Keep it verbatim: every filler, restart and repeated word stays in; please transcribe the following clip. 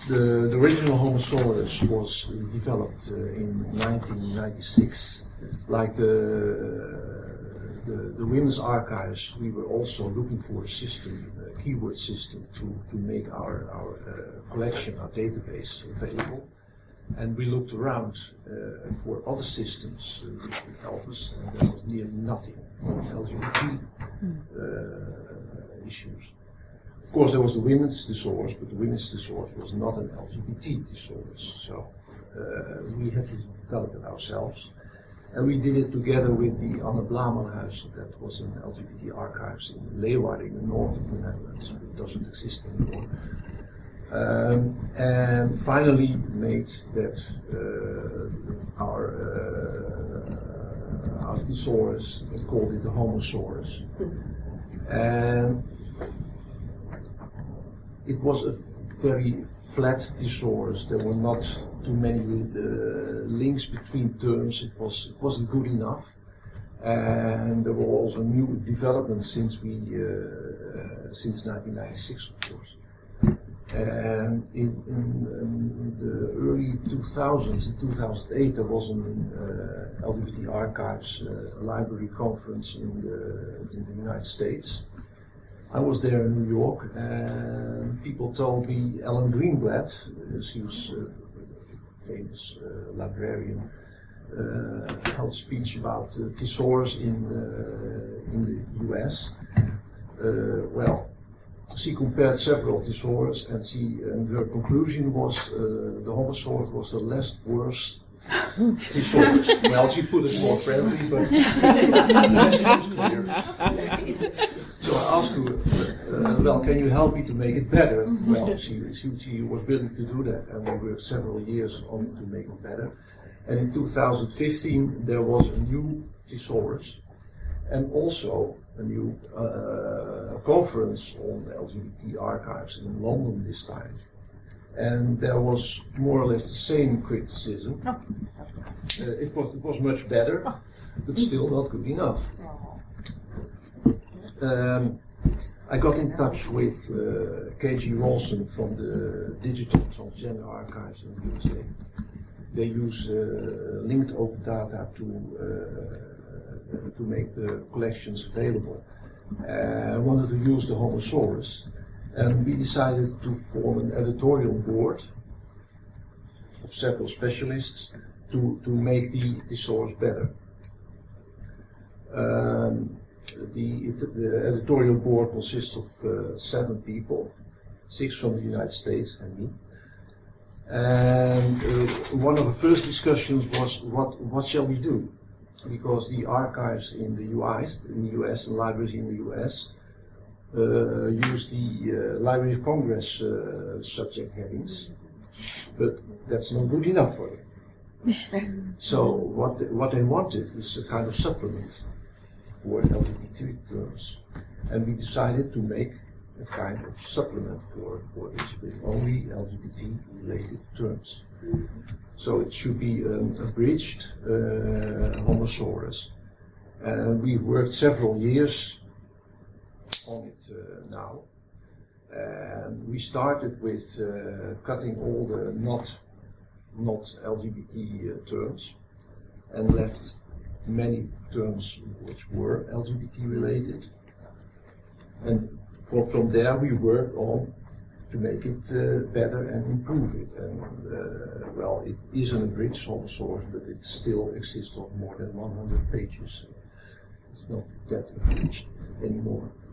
the, the original Homo saurus was developed uh, in nineteen ninety-six. Like the, the, the women's archives, we were also looking for a system, a keyword system, to, to make our, our uh, collection, our database available. And we looked around uh, for other systems uh, that could help us, and there was nearly nothing for L G B T uh, issues. Of course, there was the women's thesaurus, but the women's thesaurus was not an L G B T thesaurus, so uh, we had to develop it ourselves. And we did it together with the Anne Blamelhuis, that was an L G B T archives in Leeuwarden, in the north of the Netherlands. It doesn't exist anymore. Um, and finally made that uh, our, uh, our thesaurus, we called it the Homosaurus. And it was a very flat thesaurus. There were not too many uh, links between terms. It was it wasn't good enough, and there were also new developments since we uh, since nineteen ninety-six, of course. And in, in, in the early two thousands, in two thousand eight, there was an uh, L G B T Archives uh, library conference in the in the United States. I was there in New York, and people told me Ellen Greenblatt, uh, she was a famous uh, librarian, uh, held a speech about uh, thesaurus in uh, in the U S. Uh, well, she compared several thesaurus, and she and her conclusion was uh, the Homosaurus was the last worst thesaurus. Well, she put it more friendly, but the message was clear. So I asked her, uh, well, can you help me to make it better? Well, she, she, she was willing to do that, and we worked several years on it to make it better. And in two thousand fifteen, there was a new thesaurus, and also a new uh, conference on L G B T archives in London this time. And there was more or less the same criticism. Uh, it, was, it was much better, but still not good enough. Um, I got in touch with uh, K G Rawson from the Digital Transgender Archives in the U S A. They use uh, linked open data to uh, to make the collections available. I uh, wanted to use the Homosaurus, and we decided to form an editorial board of several specialists to, to make the thesaurus better. Um, the, the editorial board consists of uh, seven people, six from the United States and me. And uh, one of the first discussions was, what, what shall we do? Because the archives in the U S, in the U S and libraries in the U S uh, use the uh, Library of Congress uh, subject headings, but that's not good enough for them. So what they, what they wanted is a kind of supplement for L G B T terms, and we decided to make a kind of supplement for, for this with only L G B T related terms. So it should be an abridged uh, Homosaurus. And we've worked several years on it uh, now. And we started with uh, cutting all the not, not L G B T uh, terms and left many terms which were L G B T related. And for, from there we worked on to make it uh, better and improve it. And uh, well, it is an abridged Homosaurus, but it still exists of more than one hundred pages. It's not that abridged anymore.